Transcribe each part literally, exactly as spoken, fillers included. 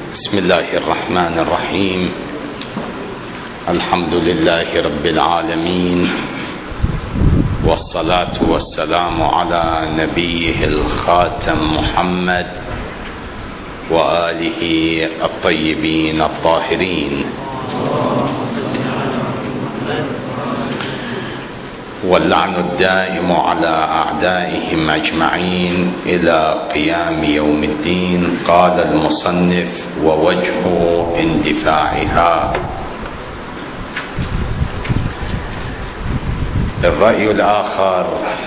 بسم الله الرحمن الرحيم. الحمد لله رب العالمين، والصلاة والسلام على نبيه الخاتم محمد وآله الطيبين الطاهرين، واللعن الدائم على أعدائهم أجمعين إلى قيام يوم الدين. قال المصنف: ووجه اندفاعها. الرأي الآخر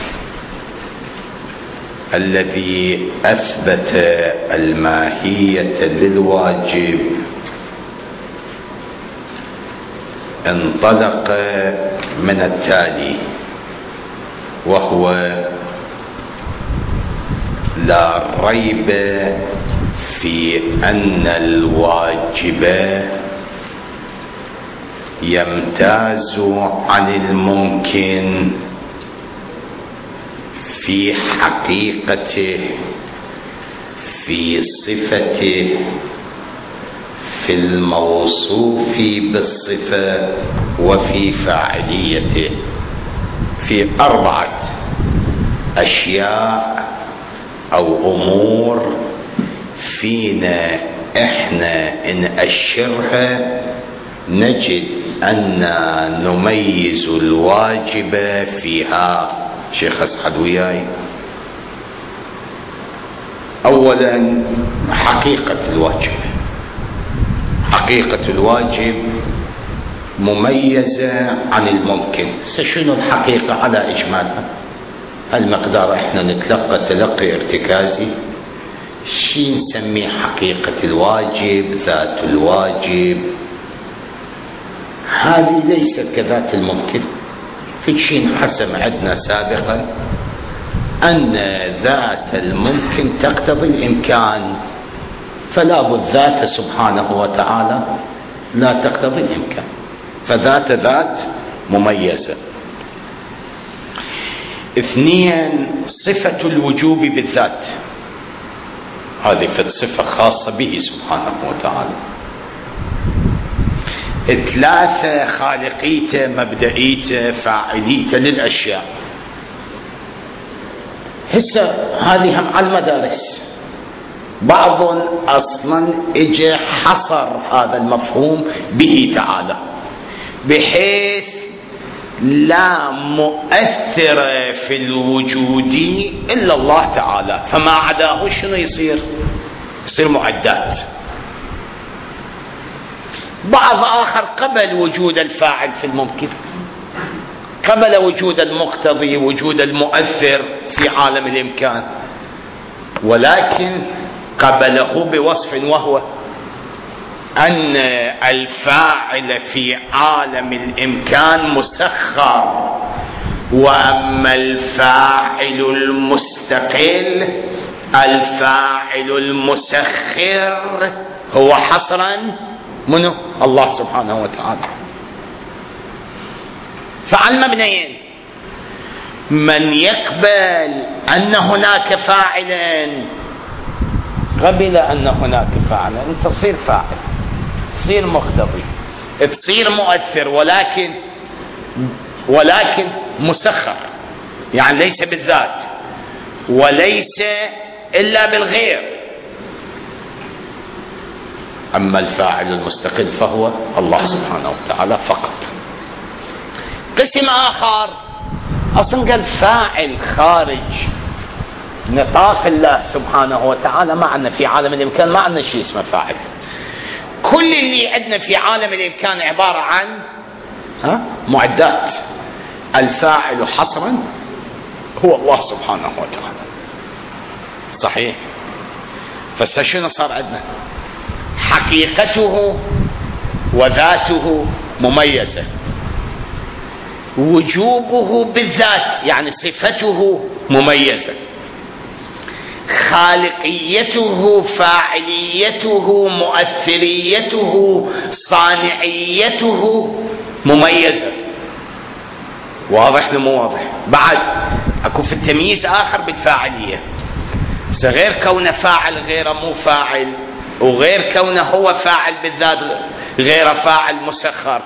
الذي أثبت الماهية للواجب انطلق من التالي، وهو: لا ريب في أن الواجب يمتاز عن الممكن في حقيقته، في صفته، في الموصوف بالصفة، وفي فاعليته، في أربعة أشياء أو أمور فينا إحنا إن أشرها نجد أن نميز الواجب فيها. شيخ أسعد وياي. أولا، حقيقة الواجب. حقيقة الواجب مميزة عن الممكن. شنو الحقيقة على إجمالها؟ المقدار احنا نتلقى تلقي ارتكازي، شي نسميه حقيقة الواجب، ذات الواجب. هذه ليست كذات الممكن. في شيء حسم عندنا سابقا أن ذات الممكن تقتضي الإمكان، فلا بد ذات سبحانه وتعالى لا تقتضي الإمكان، فذات ذات مميزة. اثنين، صفة الوجوب بالذات، هذه صفة خاصة به سبحانه وتعالى. ثلاثة، خالقيته، مبدئيته، فاعليته للأشياء. هسه هذه هم على المدارس، بعض أصلا اجى حصر هذا المفهوم به تعالى، بحيث لا مؤثر في الوجود إلا الله تعالى، فما عداه شنو يصير؟ يصير معدات. بعض آخر قبل وجود الفاعل في الممكن، قبل وجود المقتضي، وجود المؤثر في عالم الإمكان، ولكن قبله بوصف، وهو أن الفاعل في عالم الإمكان مسخر، وأما الفاعل المستقل، الفاعل المسخر هو حصرا منه الله سبحانه وتعالى. فعلى المبنيين، من يقبل أن هناك فاعلا، قبل أن هناك فاعلا، أنت تصير فاعل، تصير مقتضي، تصير مؤثر، ولكن ولكن مسخر، يعني ليس بالذات وليس إلا بالغير. أما الفاعل المستقل فهو الله سبحانه وتعالى فقط. قسم آخر أصلا قال فاعل خارج نطاق الله سبحانه وتعالى، ما عندنا في عالم الإمكان، ما عندنا شيء اسمه فاعل. كل اللي عندنا في عالم الإمكان عبارة عن ها معدات. الفاعل حصرا هو الله سبحانه وتعالى. صحيح؟ فشنو صار عندنا؟ حقيقته وذاته مميزة، وجوبه بالذات يعني صفته مميزة، خالقيته، فاعليته، مؤثريته، صانعيته مميزة. واضح مو واضح؟ بعد اكو في التمييز اخر بالفاعلية، غير كونه فاعل غيره مو فاعل، وغير كونه هو فاعل بالذات غير فاعل مسخر.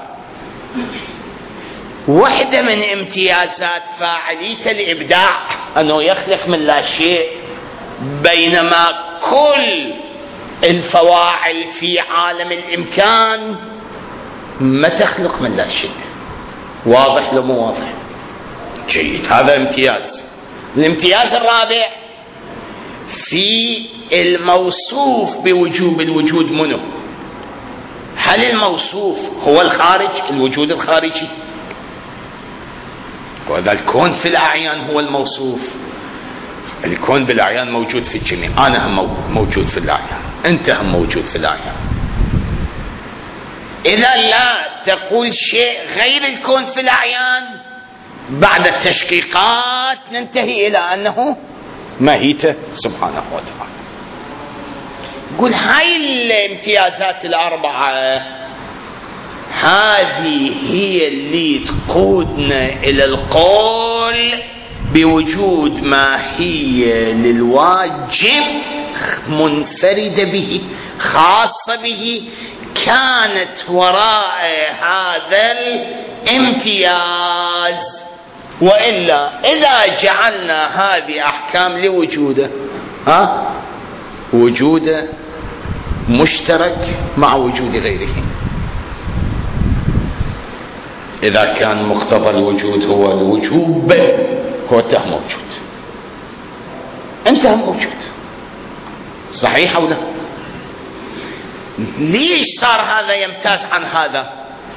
واحدة من امتيازات فاعلية الإبداع أنه يخلق من لا شيء، بينما كل الفواعل في عالم الإمكان ما تخلق من لا شيء. واضح لو مو واضح؟ جيد، هذا امتياز. الامتياز الرابع في الموصوف بوجوب الوجود منه. هل الموصوف هو الخارج، الوجود الخارجي؟ وهذا الكون في الأعيان هو الموصوف. الكون بالأعيان موجود في الجميع، أنا هم موجود في الأعيان، أنت هم موجود في الأعيان. إذا لا تقول شيء غير الكون في الأعيان، بعد التشقيقات ننتهي إلى أنه ماهيته سبحانه وتعالى. قل هاي الامتيازات الأربعة هذه هي اللي تقودنا إلى القول بوجود ماهية للواجب منفردة به، خاصة به، كانت وراء هذا الامتياز. وإلا إذا جعلنا هذه أحكام لوجوده، ها وجوده مشترك مع وجود غيره. إذا كان مقتضى الوجود هو الوجوب، هو أنت موجود، أنت موجود، صحيح أو لا؟ ليش صار هذا يمتاز عن هذا؟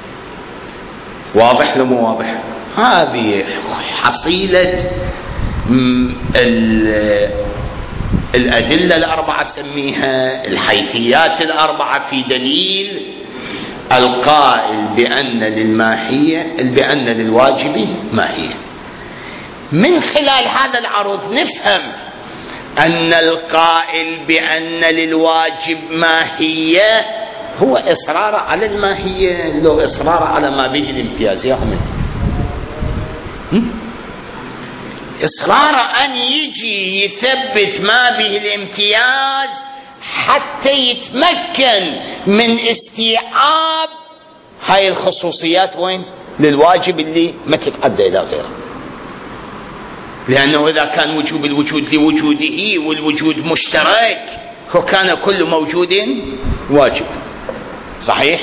واضح لو مو واضح؟ هذه حصيلة الأدلة الأربعة سميها الحيثيات الأربعة في دليل القائل بأن للماهية بأن للواجب ماهية. من خلال هذا العرض نفهم أن القائل بأن للواجب ماهية هو إصرار على الماهية، لو إصرار على ما به الامتياز. يا هم إصرار أن يجي يثبت ما به الامتياز حتى يتمكن من استيعاب هاي الخصوصيات وين للواجب اللي ما تتعدى إلى غيره. لأنه إذا كان وجوب الوجود لوجوده والوجود مشترك فكان كل موجود واجب، صحيح؟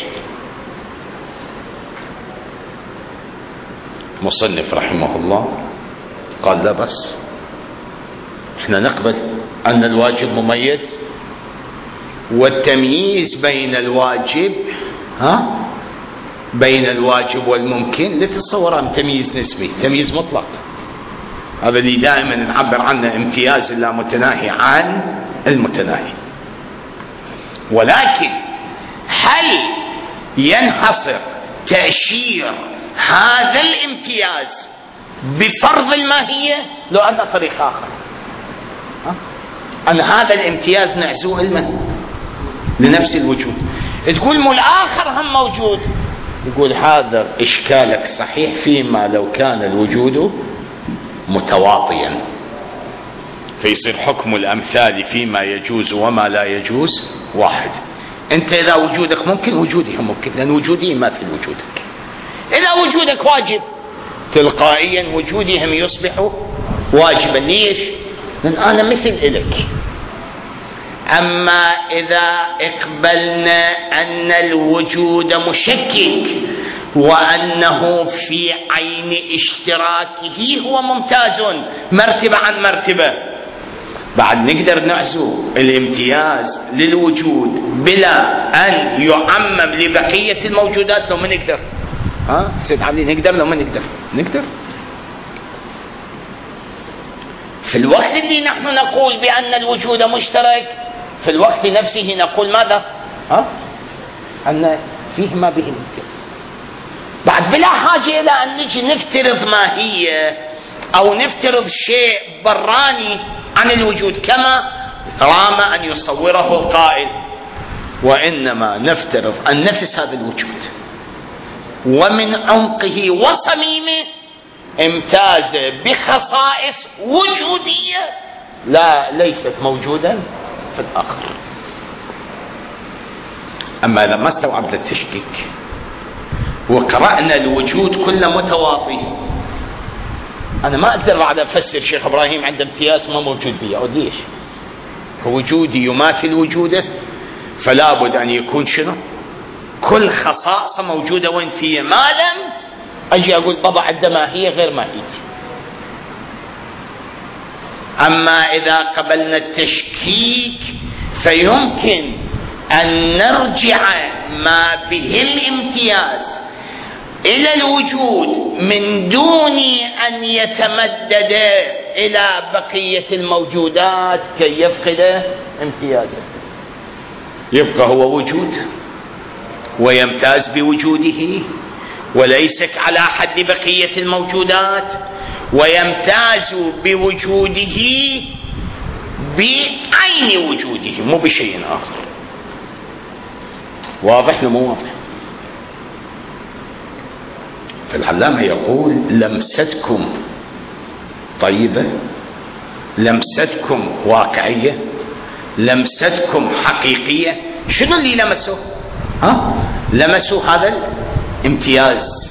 مصنف رحمه الله قال لا بس احنا نقبل أن الواجب مميز، والتمييز بين الواجب ها بين الواجب والممكن لا تتصور تمييز نسبي، تمييز مطلق. هذا اللي دائما نعبر عنه امتياز اللامتناهي عن المتناهي. ولكن هل ينحصر تأشير هذا الامتياز بفرض الماهية؟ لو أن طريق آخر أن هذا الامتياز نعزوه المن لنفس الوجود، تقول مو الآخر هم موجود، يقول هذا إشكالك صحيح فيما لو كان الوجود متواطيا، فيصير حكم الأمثال فيما يجوز وما لا يجوز واحد. أنت إذا وجودك ممكن وجودي ممكن، لأن وجودي يماثل وجودك. إذا وجودك واجب تلقائيا وجودي هم يصبح واجبا. ليش؟ لأن أنا مثل إلك. أما إذا اقبلنا أن الوجود مشكك وأنه في عين اشتراكه هو ممتاز مرتبة عن مرتبة، بعد نقدر نعزو الامتياز للوجود بلا أن يعمم لبقية الموجودات. لو ما نقدر، ها سيد علي، نقدر لو ما نقدر نقدر في الوقت اللي نحن نقول بأن الوجود مشترك، في الوقت نفسه نقول ماذا؟ ها أن فيه ما به الامتياز، بعد بلا حاجة إلى أن نجي نفترض ماهية أو نفترض شيء براني عن الوجود كما رام أن يصوره القائل، وإنما نفترض أن نفس هذا الوجود ومن عمقه وصميمه امتاز بخصائص وجودية لا ليست موجودا في الآخر. أما إذا ما استوعبنا التشكيك وقرأنا الوجود كله متواطي، أنا ما أقدر بعد أفسر شيخ إبراهيم عنده امتياز ما موجود بي، أو ليش؟ وجودي يماثل وجوده، فلا بد أن يكون شنو؟ كل خصائص موجودة وين فيه، ما لم أجي أقول طبعا عنده ماهية غير ماهيتي. أما إذا قبلنا التشكيك فيمكن أن نرجع ما به الامتياز إلى الوجود من دون أن يتمدد إلى بقية الموجودات كي يفقد امتيازه. يبقى هو وجود ويمتاز بوجوده وليس على حد بقية الموجودات، ويمتاز بوجوده بعين وجوده مو بشيء آخر. واضح لو مو واضح؟ فالعلامة يقول لمستكم طيبة، لمستكم واقعية، لمستكم حقيقية. شنو اللي لمسوه؟ ها؟ لمسوا هذا الامتياز،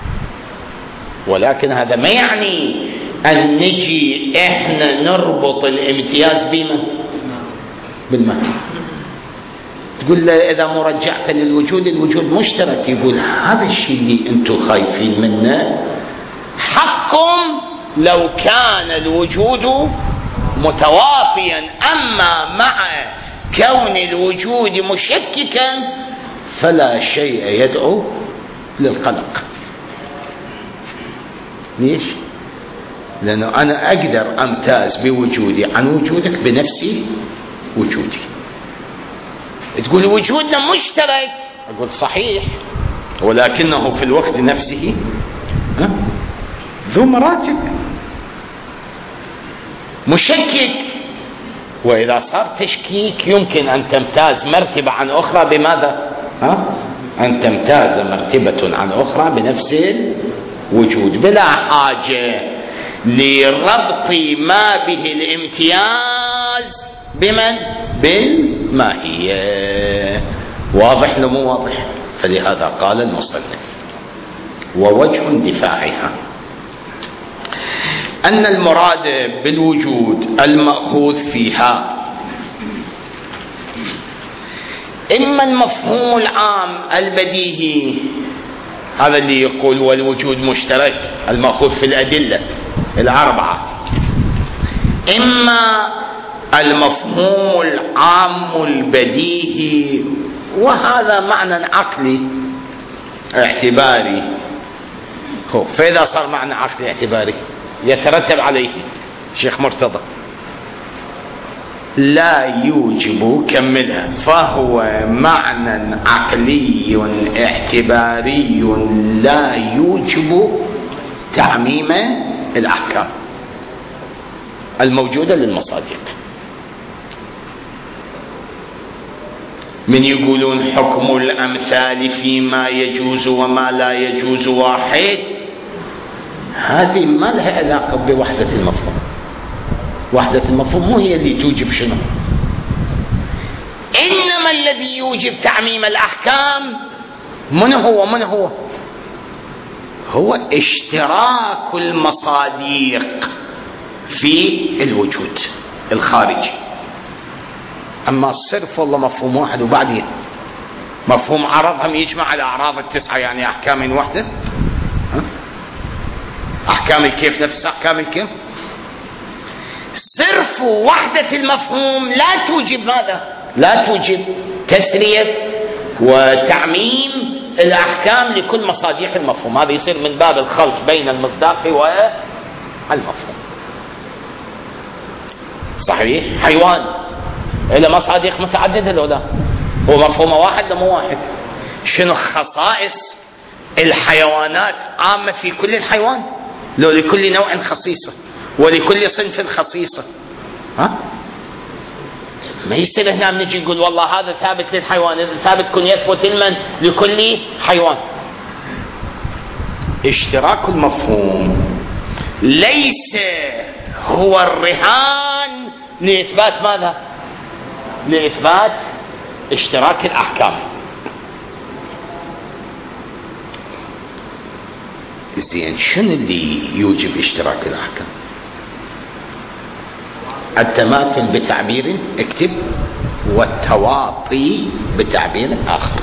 ولكن هذا ما يعني أن نجي إحنا نربط الامتياز بما بالمعنى. تقول له إذا مرجعت للوجود، الوجود مشترك. يقول هذا الشيء اللي أنتم خايفين منه حق لو كان الوجود متوافيا، أما مع كون الوجود مشككا فلا شيء يدعو للقلق. ليش؟ لأنه أنا أقدر أمتاز بوجودي عن وجودك بنفسي وجودي. تقول وجودنا مشترك، أقول صحيح، ولكنه في الوقت نفسه ذو مراتب مشكك. وإذا صار تشكيك يمكن أن تمتاز مرتبة عن أخرى بماذا؟ ها؟ أن تمتاز مرتبة عن أخرى بنفس الوجود بلا حاجة لربط ما به الامتياز بمن؟ بالماهية. واضح لو مو واضح؟ فلهذا قال المصنف ووجه دفاعها أن المراد بالوجود المأخوذ فيها إما المفهوم العام البديهي، هذا اللي يقول والوجود مشترك المأخوذ في الأدلة الأربعة، إما المفهوم العام البديهي، وهذا معنى عقلي اعتباري. فإذا صار معنى عقلي اعتباري يترتب عليه شيخ مرتضى لا يوجب كملها، فهو معنى عقلي اعتباري لا يوجب تعميم الأحكام الموجودة للمصادق. من يقولون حكم الأمثال فيما يجوز وما لا يجوز واحد، هذه ما لها علاقة بوحدة المفهوم. وحدة المفهوم مو هي اللي توجب شنو، إنما الذي يوجب تعميم الأحكام من هو؟ من هو؟ هو اشتراك المصادق في الوجود الخارجي. أما الصرف والله مفهوم واحد، وبعدين مفهوم عرض هم يجمع الأعراض التسعة، يعني أحكام واحدة. أحكام الكيف نفس أحكام الكيف. صرف وحدة المفهوم لا توجب ماذا؟ لا توجب تسرية وتعميم الأحكام لكل مصادق المفهوم. هذا يصير من باب الخلط بين المصداق والمفهوم. صحيح حيوان إلى مصادق متعددة لو لا هو مفهوم واحد لو مو واحد. شنو خصائص الحيوانات عامة في كل الحيوان؟ لو لكل نوع خصيصة ولكل صنف خصيصة. ها؟ ما يصير هنا نجي نقول والله هذا ثابت للحيوان، إذا ثابت كن يثبت المن لكل حيوان. اشتراك المفهوم ليس هو الرهان لإثبات ماذا؟ لإثبات اشتراك الأحكام. زين، شنو اللي يوجب اشتراك الأحكام؟ التماثل بتعبير اكتب، والتواطي بتعبير آخر.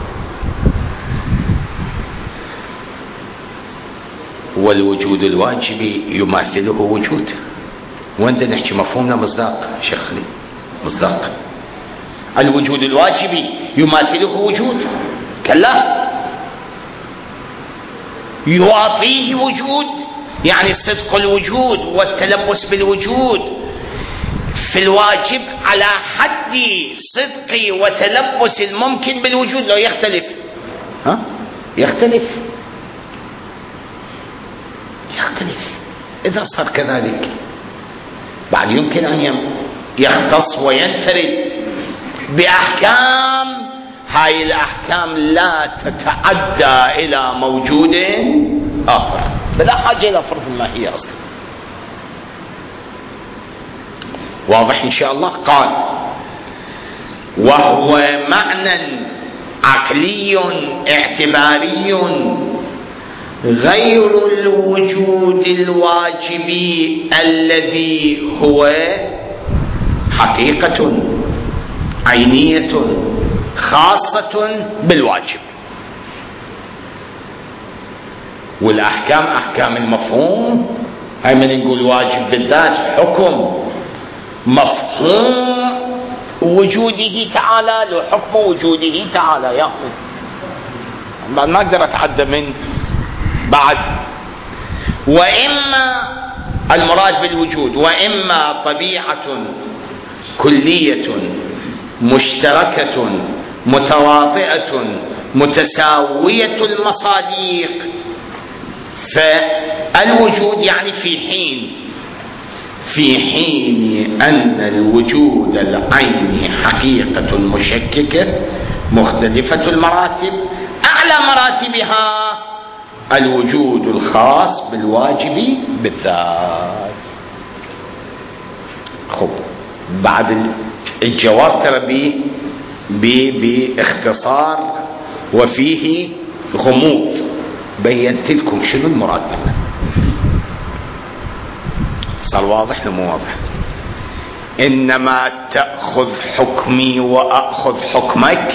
والوجود الواجبي يماثله وجود. وين نحكي مفهومنا مصداق شيخ لي مصداق. الوجود الواجبي يماثله وجود، كلا يواطيه وجود، يعني صدق الوجود والتلبس بالوجود في الواجب على حد صدق وتلبس الممكن بالوجود. لو يختلف ها يختلف يختلف إذا صار كذلك بعد يمكن أن يختص وينفرد بأحكام، هاي الأحكام لا تتعدى إلى موجود آخر بلا حاجة إلى فرض الماهية أصلا. واضح إن شاء الله؟ قال وهو معنى عقلي اعتباري غير الوجود الواجبي الذي هو حقيقة عينية خاصة بالواجب. والأحكام أحكام المفهوم، هاي من نقول واجب بالذات حكم مفهوم وجوده تعالى، له حكم وجوده تعالى يأخذ. ما أقدر أتعدى من بعد. وإما المراد بالوجود وإما طبيعة كلية مشتركة متواطئة متساوية المصاديق. فالوجود يعني في حين في حين أن الوجود العيني حقيقة مشككة مختلفة المراتب، أعلى مراتبها الوجود الخاص بالواجب بالذات. خب بعد الجواب ترى باختصار وفيه غموض، بينت لكم شنو المراد منه. صار واضح مو واضح؟ إنما تأخذ حكمي وأخذ حكمك،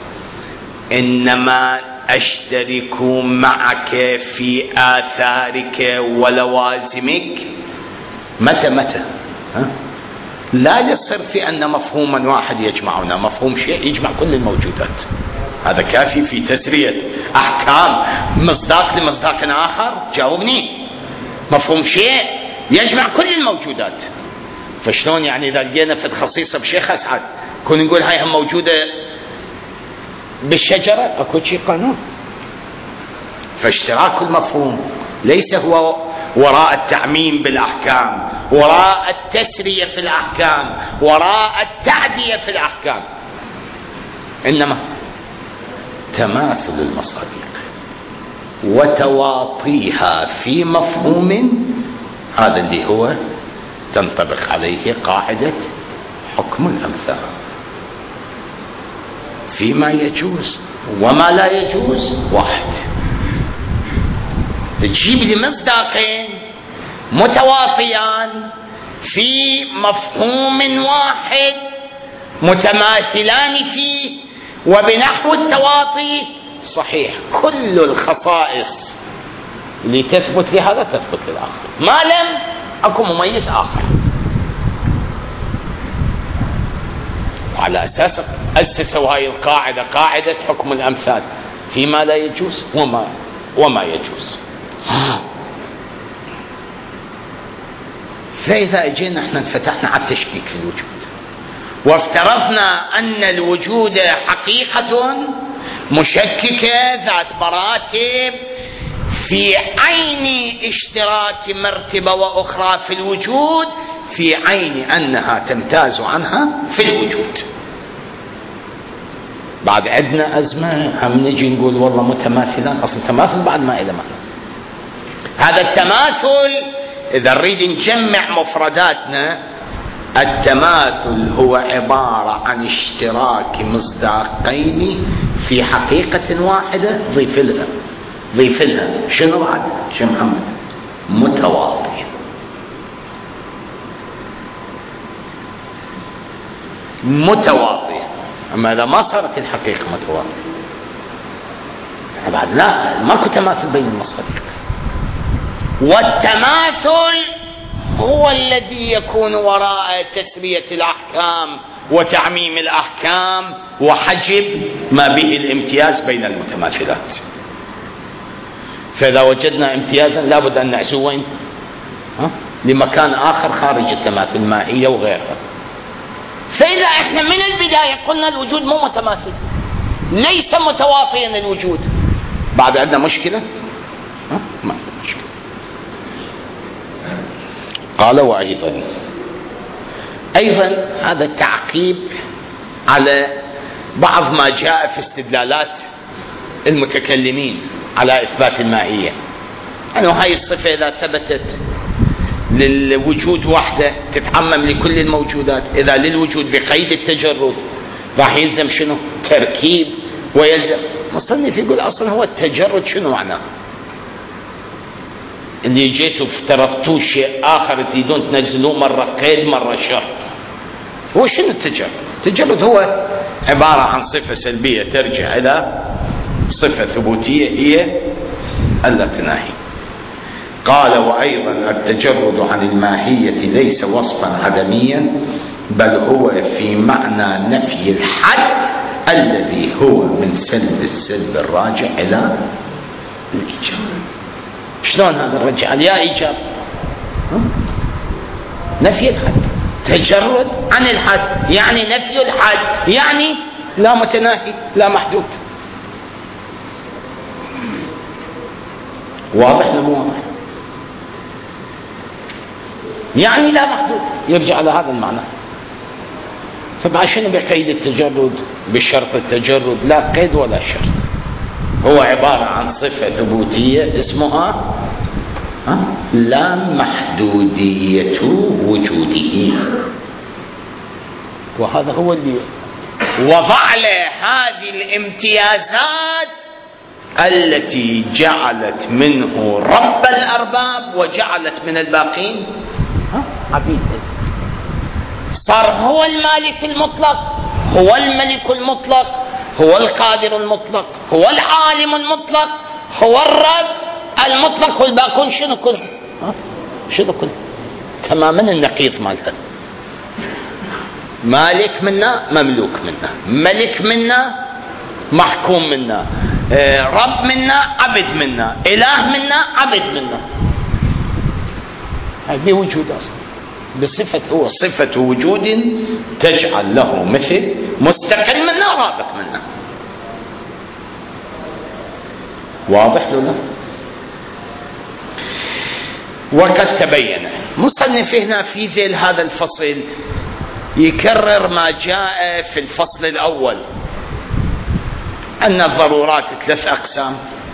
إنما أشترك معك في آثارك ولوازمك. متى متى ها؟ لا يصير في أن مفهوما واحد يجمعنا، مفهوم شيء يجمع كل الموجودات. هذا كافي في تسرية أحكام مصداق لمصداق آخر. جاوبني. مفهوم شيء يجمع كل الموجودات. فشلون يعني إذا لقينا في خصيصة بشيخ أسعد كون نقول هاي هم موجودة بالشجرة، أكو شيء قانون. فاشتراك المفهوم ليس هو وراء التعميم بالأحكام، وراء التسرية في الأحكام، وراء التعدية في الأحكام، إنما تماثل المصادق وتواطيها في مفهوم، هذا اللي هو تنطبق عليه قاعدة حكم الأمثال فيما يجوز وما لا يجوز. واحد تجيب لي مصداقين متواطيان في مفهوم واحد متماثلان فيه وبنحو التواطي صحيح. كل الخصائص اللي تثبت لهذا تثبت للآخر، ما لم أكو مميز آخر. وعلى أساس أسسوا هاي القاعدة، قاعدة حكم الأمثال فيما لا يجوز وما وما يجوز. فإذا اجينا احنا انفتحنا على التشكيك في الوجود وافترضنا أن الوجود حقيقة مشككة ذات مراتب في عين اشتراك مرتبة وأخرى في الوجود، في عين أنها تمتاز عنها في الوجود. بعد عندنا أزمة هم نجي نقول والله متماثلان. أصل تماثل بعد ما إلى معنى. هذا التماثل إذا نريد نجمع مفرداتنا، التماثل هو عبارة عن اشتراك مصداقين في حقيقة واحدة ضيف لها ضيف لها شنو بعد شو محمد؟ متواطئة. متواطئة. أما إذا ما صارت الحقيقة متواطئة بعد لا، ماكو تماثل بين المصادر. والتماثل هو الذي يكون وراء تسرية الأحكام وتعميم الأحكام وحجب ما به الامتياز بين المتماثلات. فإذا وجدنا امتيازا لابد أن نعزو وين؟ لمكان آخر خارج التماثل المائية وغيرها. فإذا احنا من البداية قلنا الوجود مو متماثل، ليس متوافيا الوجود، بعد عندنا مشكلة؟ ها؟ ما عندنا مشكلة. قال وأيضا أيضا هذا تعقيب على بعض ما جاء في استدلالات المتكلمين على إثبات المائية، أنه هاي الصفة إذا ثبتت للوجود وحده تتعمم لكل الموجودات، إذا للوجود بقيد التجرد راح يلزم شنو؟ تركيب. ويلزم مصنف يقول أصلا هو التجرد شنو معناه؟ اللي جيتوا افترضتوا شيء آخر تريدون تنزلوه مرة قيد مرة شرط. هو شنو التجرد؟ التجرد هو عبارة عن صفة سلبية ترجع إلى صفة ثبوتية هي اللاتناهي. قال وأيضا التجرد عن الماهية ليس وصفا عدميا، بل هو في معنى نفي الحد الذي هو من سلب السلب الراجع إلى الإيجاب. شلون هذا الرجع يا إيجاب؟ نفي الحد، تجرد عن الحد يعني نفي الحد، يعني لا متناهي لا محدود. واضح ولا مو واضح؟ يعني لا محدود، يرجع على هذا المعنى. فبعد شنو بقيد التجرد؟ بشرط التجرد لا قيد ولا شرط، هو عبارة عن صفة ثبوتية اسمها لا محدودية وجوده، وهذا هو اللي وضع له هذه الامتيازات التي جعلت منه رب الأرباب وجعلت من الباقين عبيد. صار هو المالك المطلق، هو الملك المطلق، هو القادر المطلق، هو العالم المطلق، هو الرب المطلق، والباقون شنو كله؟ شنو كله؟ تماما النقيض مالها. مالك منا مملوك منا، ملك منا محكوم منا، رب منا عبد منا، إله منا عبد منا. هذه وجود أصلا بصفة، هو صفة وجود تجعل له مثل مستقل منا رابط منا. واضح له؟ وقد تبين مصنف هنا في ذيل هذا الفصل يكرر ما جاء في الفصل الأول، أن الضرورات ثلاث أقسام: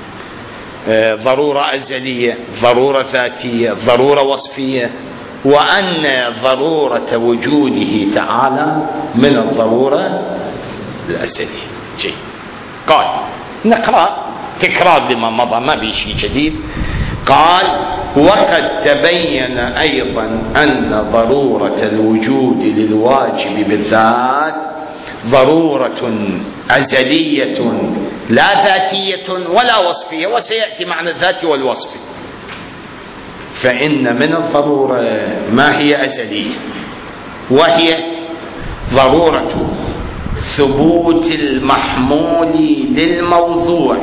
ضرورة أزلية، ضرورة ذاتية، ضرورة وصفية، وأن ضرورة وجوده تعالى من الضرورة الأزلية. جيد. قال نقرأ تكرار لما مضى ما بي شيء جديد. قال وقد تبين أيضا أن ضرورة الوجود للواجب بالذات ضرورة أزلية لا ذاتية ولا وصفية، وسيأتي معنى الذات والوصف. فإن من الضرورة ما هي أزلية، وهي ضرورة ثبوت المحمول للموضوع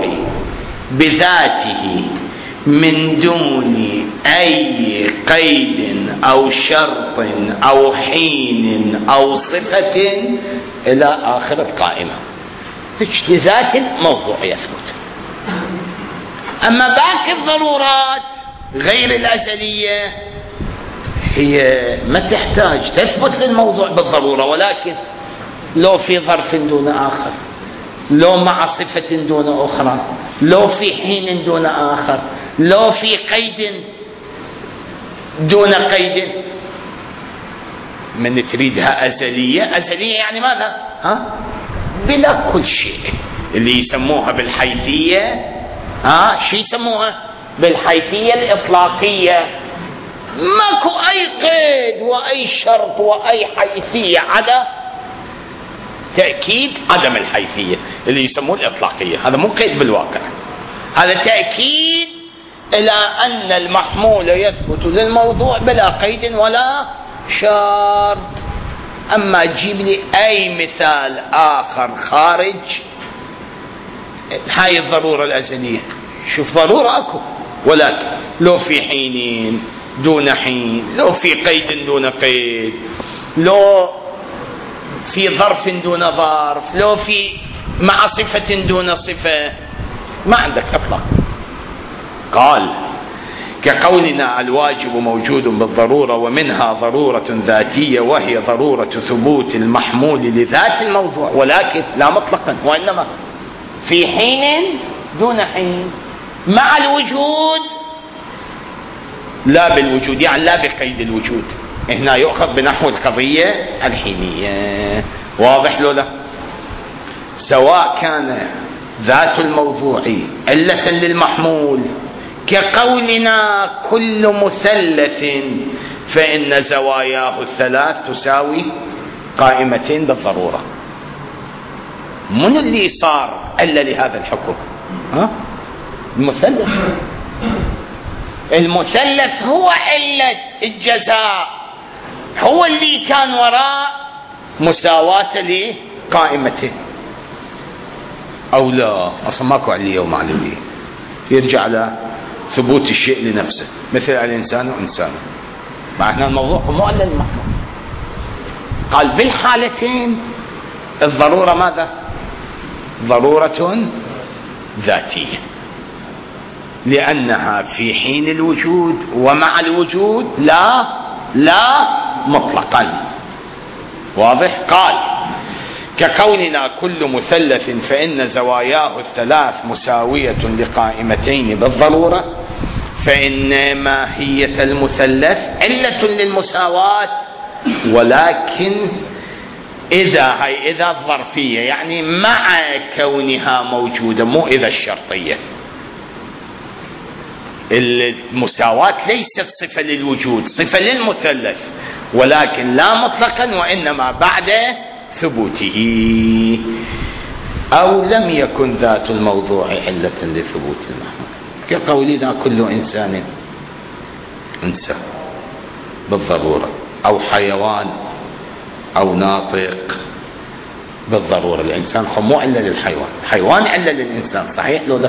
بذاته من دون أي قيد أو شرط أو حين أو صفة إلى آخر القائمة. لذات الموضوع يثبت. أما باقي الضرورات غير الأزلية هي ما تحتاج تثبت للموضوع بالضرورة، ولكن لو في ظرف دون آخر، لو مع صفة دون أخرى، لو في حين دون آخر، لو في قيد دون قيد، من تريدها أزلية. أزلية يعني ماذا؟ ها؟ بلا كل شيء، اللي يسموها بالحيثية ها شو يسموها بالحيثية الإطلاقية، ماكو أي قيد وأي شرط وأي حيثية عدا تأكيد عدم الحيثية اللي يسموه الإطلاقية. هذا مو قيد بالواقع، هذا تأكيد إلى أن المحمول يثبت للموضوع بلا قيد ولا شرط. أما تجيب لي أي مثال آخر خارج هاي الضرورة الأزلية، شوف ضرورة أكو، ولكن لو في حين دون حين، لو في قيد دون قيد، لو في ظرف دون ظرف، لو في مع صفة دون صفة، ما عندك إطلاق. قال كقولنا الواجب موجود بالضرورة ومنها ضرورة ذاتية وهي ضرورة ثبوت المحمول لذات الموضوع، ولكن لا مطلقا وإنما في حين دون حين، مع الوجود لا بالوجود، يعني لا بقيد الوجود. هنا يؤخذ بنحو القضية الحينية. واضح له لا؟ سواء كان ذات الموضوع علة للمحمول كقولنا كل مثلث فإن زواياه الثلاث تساوي قائمتين بالضرورة. من اللي صار إلا لهذا الحكم؟ ها؟ المثلث. المثلث هو علة الجزاء، هو اللي كان وراء مساواة لقائمتين. أو لا، أصلا ماكو علية ومعنوية، يرجع على ثبوت الشيء لنفسه، مثل الإنسان وإنسانه. معنى الموضوع مو إلا المحمول. قال بالحالتين الضرورة ماذا؟ ضرورة ذاتية، لأنها في حين الوجود ومع الوجود لا لا مطلقا. واضح؟ قال كقولنا كل مثلث فإن زواياه الثلاث مساوية لقائمتين بالضرورة، فإن ماهية المثلث علة للمساواة، ولكن إذا هي إذا الظرفية، يعني مع كونها موجودة، مو إذا الشرطية. المساواة ليست صفة للوجود، صفة للمثلث، ولكن لا مطلقا وإنما بعد ثبوته. أو لم يكن ذات الموضوع علة لثبوت المحمول كقولنا كل إنسان إنسان بالضرورة، أو حيوان أو ناطق بالضرورة. الإنسان مو إلا للحيوان، حيوان إلا للإنسان، صحيح لو لا؟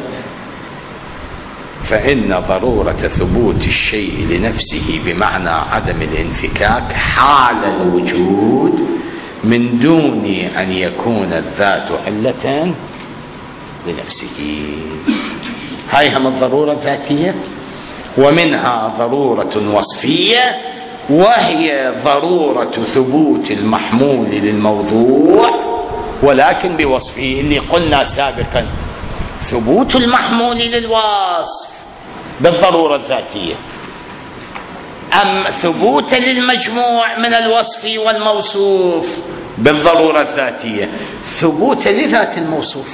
فإن ضرورة ثبوت الشيء لنفسه بمعنى عدم الانفكاك حال الوجود من دون أن يكون الذات علة لنفسه. هاي هم الضرورة الذاتية. ومنها ضرورة وصفية وهي ضرورة ثبوت المحمول للموضوع ولكن بوصفه، اللي قلنا سابقا ثبوت المحمول للوصف بالضرورة الذاتية، أم ثبوت للمجموع من الوصف والموصوف بالضرورة الذاتية. ثبوت لذات الموصوف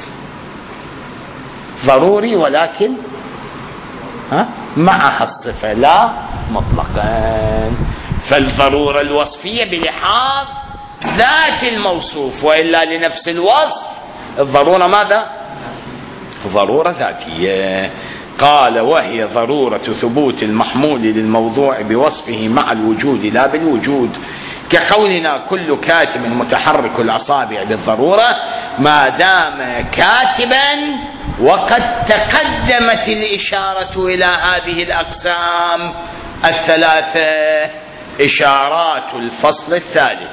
ضروري، ولكن ها معها الصفة لا مطلقا. فالضرورة الوصفية بلحاظ ذات الموصوف، وإلا لنفس الوصف الضرورة ماذا؟ ضرورة ذاتية. قال وهي ضرورة ثبوت المحمول للموضوع بوصفه مع الوجود لا بالوجود، كقولنا كل كاتب متحرك الأصابع بالضرورة ما دام كاتبا، وقد تقدمت الإشارة إلى هذه الأقسام الثلاثة إشارات الفصل الثالث.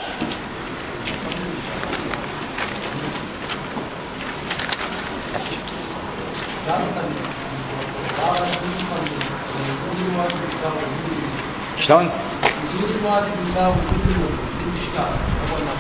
شلون؟ وجود الواجب يساوي وجود الاشكال اول ما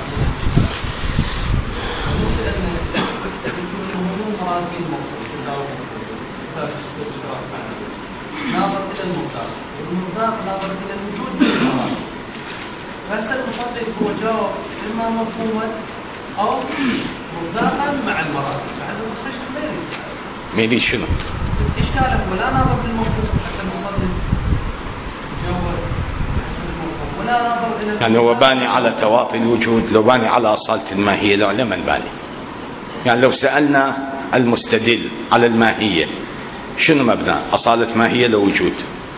نقول ان الهموم مراتب الموضوع تساوي فاشتراك معنا ناظر الى المصدر والمصدر ناظر الى الوجود. فهسه المصدر هو جواب اما مفهوما او مصداقا مع المراتب، مع المستشفى ما يريد شنو؟ إشكاله ولا نظر بالمفهوم حتى المصنف جاوب حسب المفهوم ولا نظر إلى يعني هو باني على تواطي الوجود، لو باني على أصالة الماهية لو لمن باني. يعني لو سألنا المستدل على الماهية شنو مبنى أصالة ماهية لو وجود؟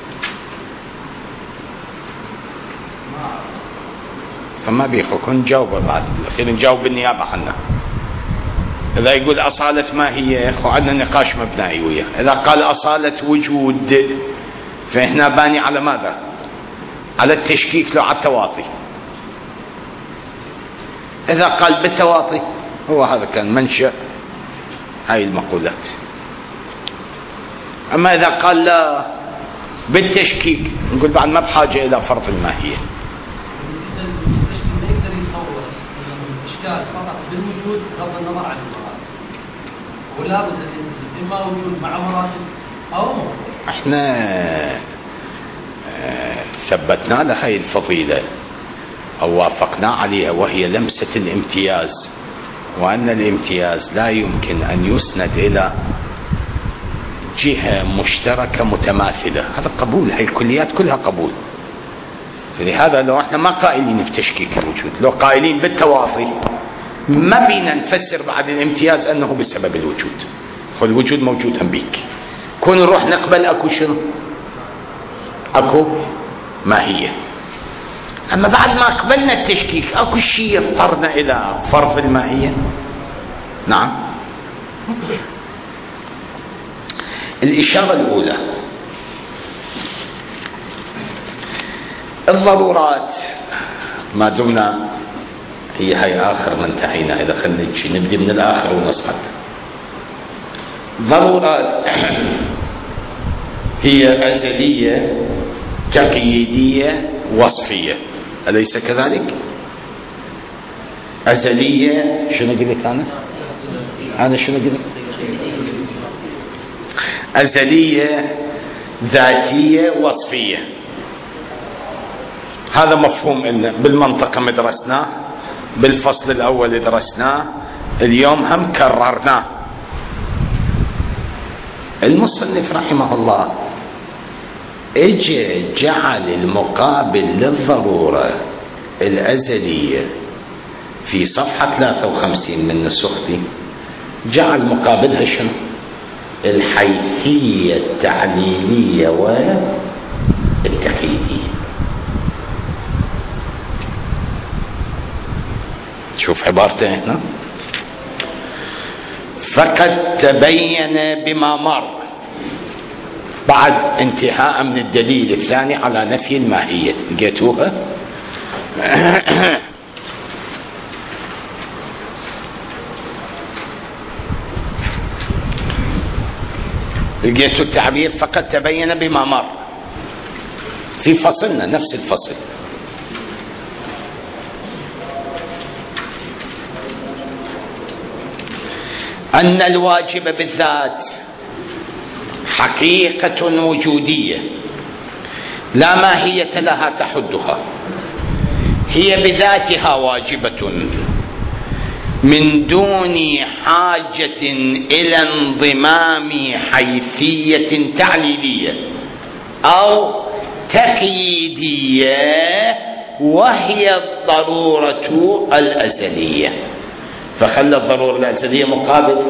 فما بيخوكم نجاوب بعد الأخير، نجاوب بالنيابة عنه. إذا يقول أصالة ماهية وعندنا نقاش مبنائي وياه. إذا قال أصالة وجود فإحنا باني على ماذا؟ على التشكيك لو على التواطي. إذا قال بالتواطي هو هذا كان منشأ هاي المقولات. أما إذا قال لا بالتشكيك نقول بعد ما بحاجة إلى فرض الماهية. الإشكال فقط بالوجود بغض النظر عن المراتب، ولا بد أن ينزل إما وجود مع مراتب أو مراتب. احنا آه ثبتنا له هاي الفضيلة أو وافقنا عليها، وهي لمسة الامتياز، وأن الامتياز لا يمكن أن يسند إلى جهة مشتركة متماثلة. هذا قبول، هاي الكليات كلها قبول. فلهذا لو احنا ما قائلين بتشكيك الوجود، لو قائلين بالتواطي ما بينا نفسر بعد الامتياز أنه بسبب الوجود. فالوجود موجودا بيك، كون نروح نقبل أكو شنو؟ أكو ماهية. أما بعد ما قبلنا التشكيك أكو شيء يضطرنا إلى فرض الماهية؟ نعم. الإشارة الأولى الضرورات، ما دمنا هي هي آخر ما انتهينا، إذا خلنا نبدي من الآخر ونصعد. ضرورات هي أزلية تقييدية وصفية، أليس كذلك؟ أزلية شنو قلت أنا؟ أنا شنو قلت؟ أزلية ذاتية وصفية. هذا مفهوم إن بالمنطقة مدرسناه، بالفصل الأول درسناه، اليوم هم كررناه. المصنف رحمه الله اجى جعل المقابل للضرورة الأزلية في صفحة ثلاثة وخمسين من نسختي، جعل مقابلها شنو؟ الحيثية التعليلية والتقييدية. شوف عبارته هنا، فقد تبين بما مر، بعد انتهاء من الدليل الثاني على نفي الماهية. لقيتوها؟ لقيتوا التعبير فقد تبين بما مر في فصلنا نفس الفصل. أن الواجب بالذات حقيقة وجودية لا ماهية لها تحدها، هي بذاتها واجبة من دون حاجة إلى انضمام حيثية تعليلية أو تقييدية، وهي الضرورة الأزلية. فخلى الضرورة الأزلية مقابل.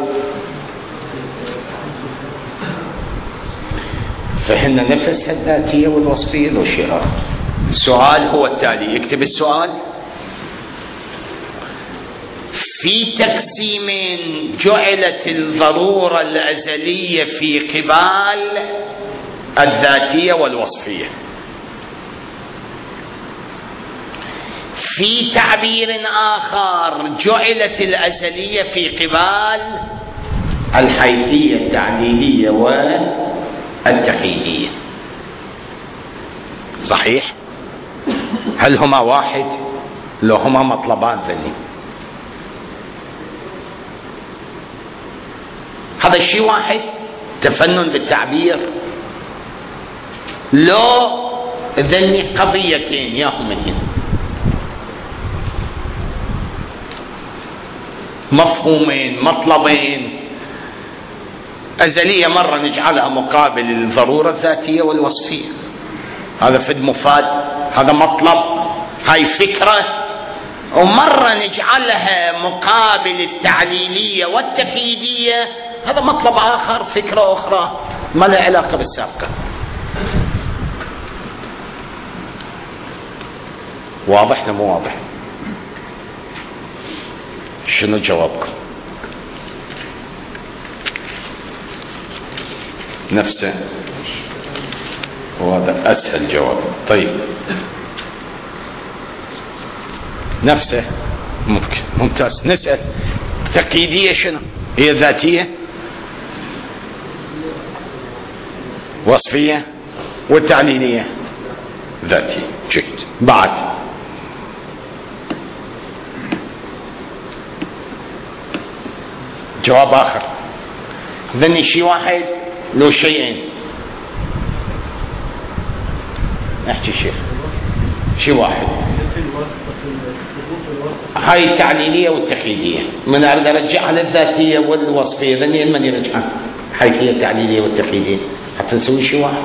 فهنا نفس الذاتية والوصفية لو شيء آخر. السؤال هو التالي، يكتب السؤال: في تقسيم جعلت الضرورة الأزلية في قبال الذاتية والوصفية، في تعبير آخر جعلت الأزلية في قبال الحيثية التعليلية والتقييدية. صحيح؟ هل هما واحد؟ لو هما مطلبان ذني، هذا الشيء واحد، تفنن بالتعبير. لو ذني قضيتين ياهمهن، مفهومين، مطلبين، أزلية مرة نجعلها مقابل الضرورة الذاتية والوصفية، هذا فد مفاد، هذا مطلب، هاي فكرة. ومرة نجعلها مقابل التعليلية والتفييدية، هذا مطلب آخر، فكرة أخرى ما لها علاقة بالسابقة. واضح ولا مو واضح؟ شنو جوابكم؟ نفسه، وهذا أسهل جواب. طيب نفسه ممكن، ممتاز. نسأل تقييدية شنو هي؟ ذاتية، وصفية، والتعليلية ذاتية. جيد. بعد جواب آخر، ذني شيء واحد لو شيئين؟ نحكي شيء شيء واحد. هاي التعليلية والتقييدية، من أريد أرجعها للذاتية والوصفية، ذني من يرجعها حيث هي التعليلية والتقييدية حتى نسوي شيء واحد.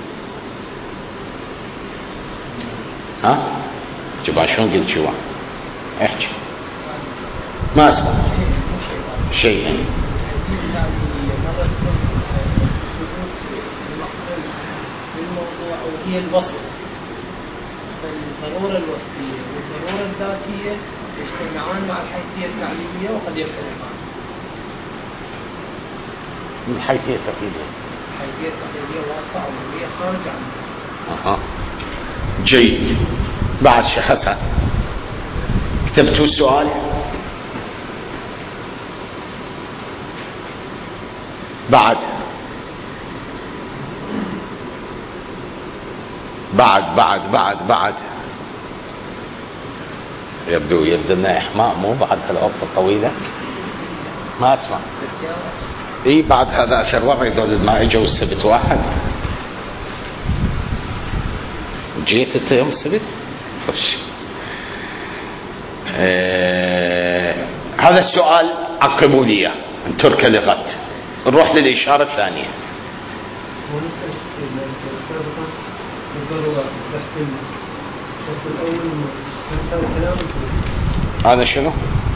ها جبا شلون قلت شيء واحد؟ احكي ما اسمع شيء يعني. هي الوصف، فالضرورة الوصفية والضرورة الذاتية يجتمعان مع الحيثية التعليلية وقد يختلفان. من الحيثية التقييدية، الحيثية التقييدية واضحة وهي خارج عنها. أها جيد. بعد شيخ حسن كتبتوا السؤال؟ بعد بعد بعد بعد بعد يبدو يبدو لنا إحماء، مو بعد هالوقت الطويلة ما أسمع. إيه بعد هذا أثر وضعي دول ما إجوا السبت واحد. جيت أنت يوم السبت؟ فش آه هذا السؤال عقبوا لي إياه، نتركه لغد. نروح للإشارة الثانية. هذا شنو؟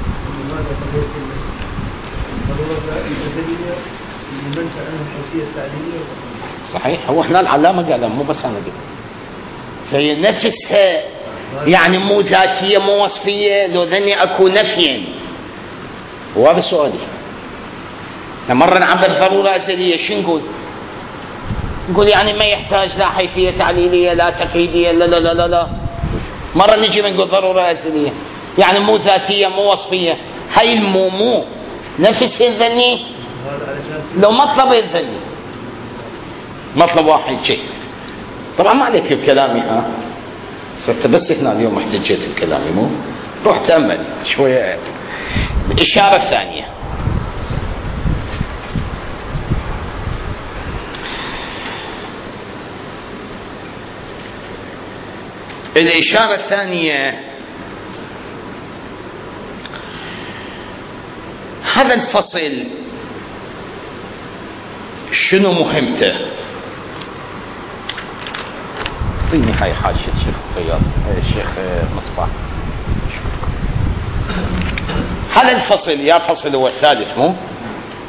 صحيح، هو احنا العلامة قال مو بس انا قلت، فهي نفسها يعني مو ذاتية مو وصفية، لو ذني اكو نفيا. وهذا سؤالي. مرة نعبر ضرورة أزلية شو نقول؟ نقول يعني ما يحتاج لا حيثية تعليلية لا تقييدية، لا لا لا لا لا. مرة نجي نقول ضرورة أزلية يعني مو ذاتية مو وصفية. هاي المو مو نفس الذني لو مطلب الذني مطلب واحد شيء. طبعا ما عليك بكلامي، ها صرت بس هنا اليوم احتجيت بكلامي، مو روح تأمل شوية. الإشارة الثانية، الإشارة الثانية هذا الفصل شنو مهمته؟ فيني هاي حاشية الشيخ فياض الشيخ مصباح. هذا الفصل يا فصل هو الثالث مو